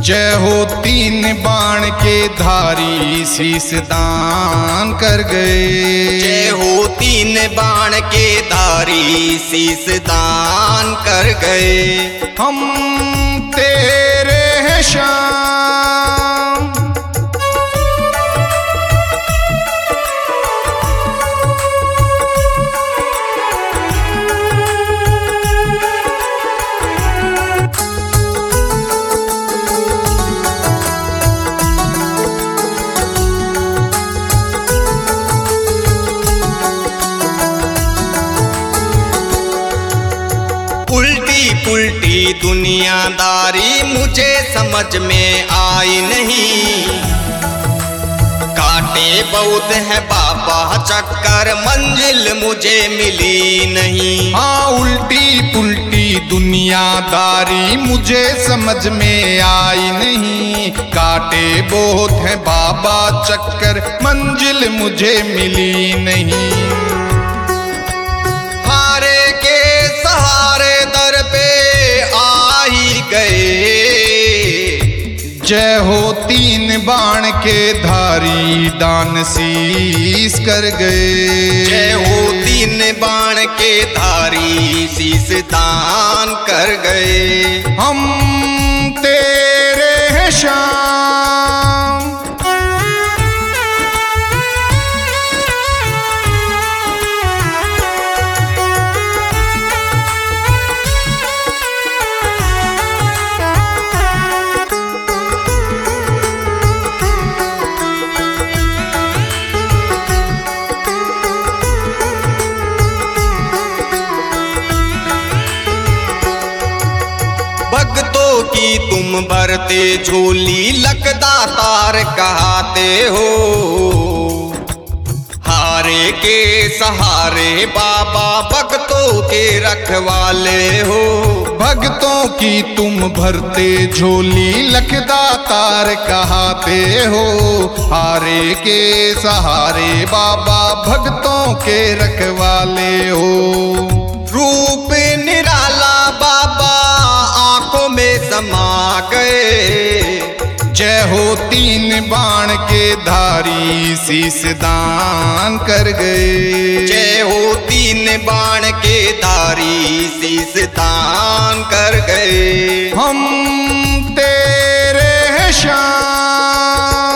जय हो तीन बाण के धारी शीस दान कर गए। जय हो तीन बाण के धारी शीस दान कर गए। हम तेरे हैं श्याम, उल्टी दुनियादारी मुझे समझ में आई नहीं। काटे बहुत है बाबा चक्कर मंजिल मुझे मिली नहीं। हाँ उल्टी पुल्टी दुनियादारी मुझे समझ में आई नहीं। काटे बहुत है बाबा चक्कर मंजिल मुझे मिली नहीं। हारे के सहारे दर पे आ ही गए। जय हो तीन बाण के धारी दान शीस कर गए। जय हो तीन बाण के धारी शीस दान कर गए। हम तेरे हैं श्याम, भक्तों की तुम भरते झोली लकदा तार कहते हो। हारे के सहारे बाबा भक्तों के रखवाले हो। भक्तों की तुम भरते झोली लखदा तार कहते हो। हारे के सहारे बाबा भक्तों के रखवाले हो। रूप निराला बाबा आंखों में समा गए। जय हो तीन बाण के धारी शीस दान कर गए। जय हो तीन बाण के धारी शीस दान कर गए। हम तेरे हैं श्याम,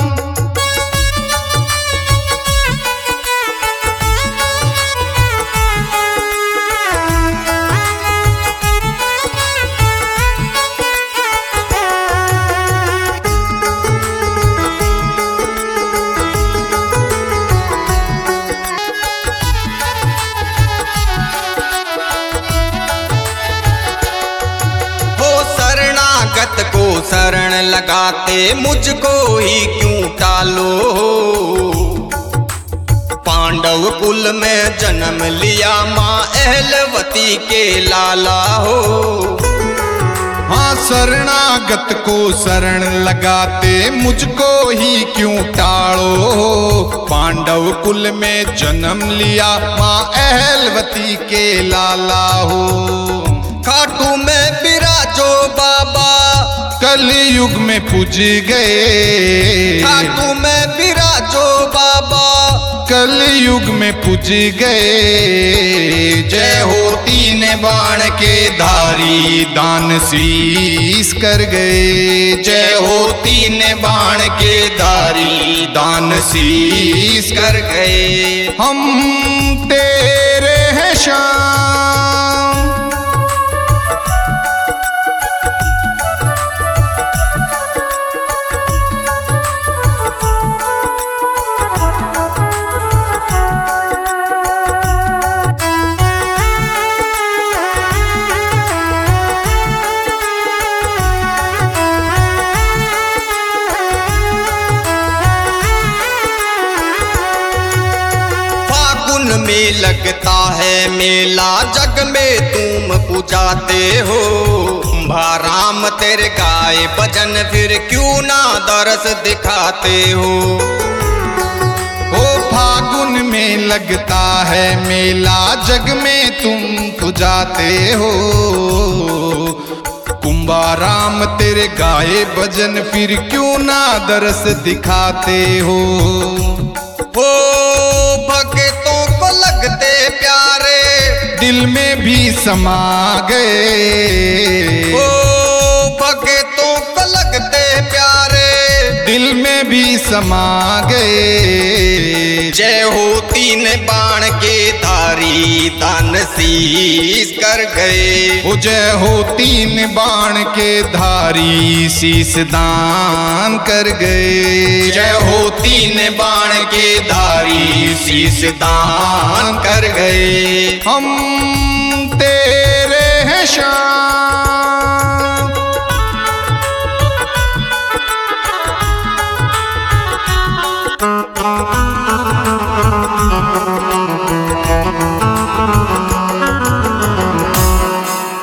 शरणागत को शरण लगाते मुझको ही क्यों टालो। पांडव कुल में जन्म लिया माँ अहलवती के लाला हो। हाँ शरणागत को शरण लगाते मुझको ही क्यों टाड़ो। पांडव कुल में जन्म लिया माँ अहलवती के लाला हो। खाटू में बिराजो बाबा कलयुग में पूज गए। खाटू में बिराजो बाबा कलयुग में पूज गए। जय हो तीन बाण के धारी दान शीस कर गए। जय हो तीन बाण के धारी दान शीस कर गए। हम तेरे हैं श्याम, में लगता है मेला जग में तुम पुजाते हो। भाराम तेरे गाए भजन फिर क्यों ना दरस दिखाते हो। ओ फागुन में लगता है मेला जग में तुम पुजाते हो। कुंभाराम तेरे गाए भजन फिर क्यों ना दरस दिखाते हो। हो भक्तों को लगते प्यारे, दिल में भी समा गए। हो भक्तों को लगते प्यारे, दिल में भी समा गए। जय हो तीन बाण के धारी दान शीस कर गए। ओ जय हो तीन बाण के धारी शीस दान कर गए। जय हो तीन बाण के धारी शीस दान कर गए। हम तेरे हैं शाम,